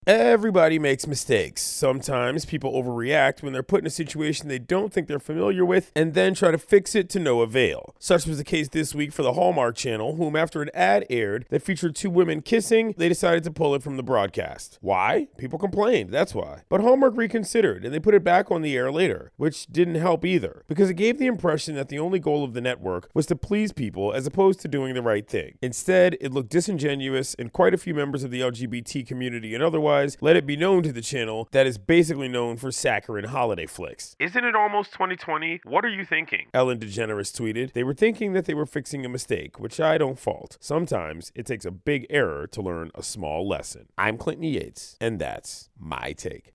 Everybody makes mistakes. Sometimes people overreact when they're put in a situation they don't think they're familiar with and then try to fix it to no avail. Such was the case this week for the Hallmark Channel, whom after an ad aired that featured two women kissing, they decided to pull it from the broadcast. Why? People complained, that's why. But Hallmark reconsidered and they put it back on the air later, which didn't help either, because it gave the impression that the only goal of the network was to please people as opposed to doing the right thing. Instead, it looked disingenuous, and quite a few members of the LGBT community and otherwise let it be known to the channel that is basically known for saccharine holiday flicks. Isn't it almost 2020? What are you thinking? Ellen DeGeneres tweeted. They were thinking that they were fixing a mistake, which I don't fault. Sometimes it takes a big error to learn a small lesson. I'm Clinton Yates, and that's my take.